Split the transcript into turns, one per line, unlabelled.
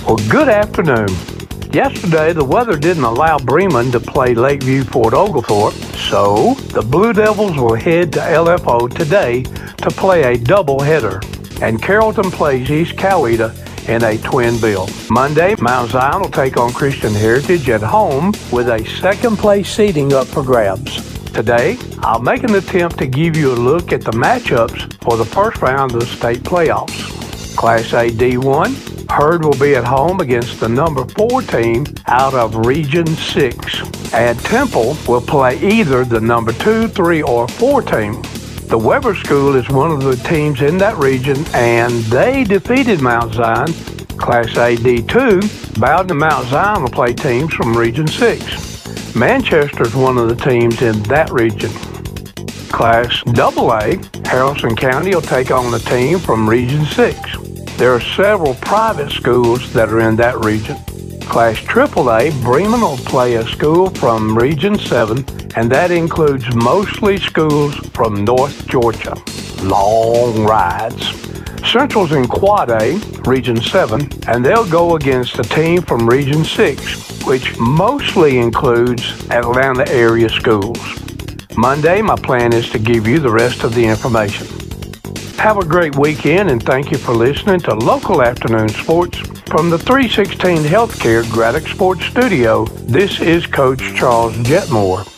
Well, good afternoon. Yesterday, the weather didn't allow Bremen to play Lakeview Fort Oglethorpe, so the Blue Devils will head to LFO today to play a doubleheader, and Carrollton plays East Coweta in a twin bill. Monday, Mount Zion will take on Christian Heritage at home with a second-place seeding up for grabs. Today, I'll make an attempt to give you a look at the matchups for the first round of the state playoffs. Class A D1, Herd will be at home against the number 4 team out of Region 6. And Temple will play either the number 2, 3, or 4 team. The Weber School is one of the teams in that region, and they defeated Mount Zion. Class A D2, Bowden and Mount Zion will play teams from Region 6. Manchester is one of the teams in that region. Class AA, Haralson County will take on the team from Region 6. There are several private schools that are in that region. Class AAA, Bremen will play a school from Region 7, and that includes mostly schools from North Georgia. Long rides. Central's in Quad A, Region 7, and they'll go against a team from Region 6, which mostly includes Atlanta area schools. Monday, my plan is to give you the rest of the information. Have a great weekend, and thank you for listening to Local Afternoon Sports from the 316 Healthcare Graddock Sports Studio. This is Coach Charles Jetmore.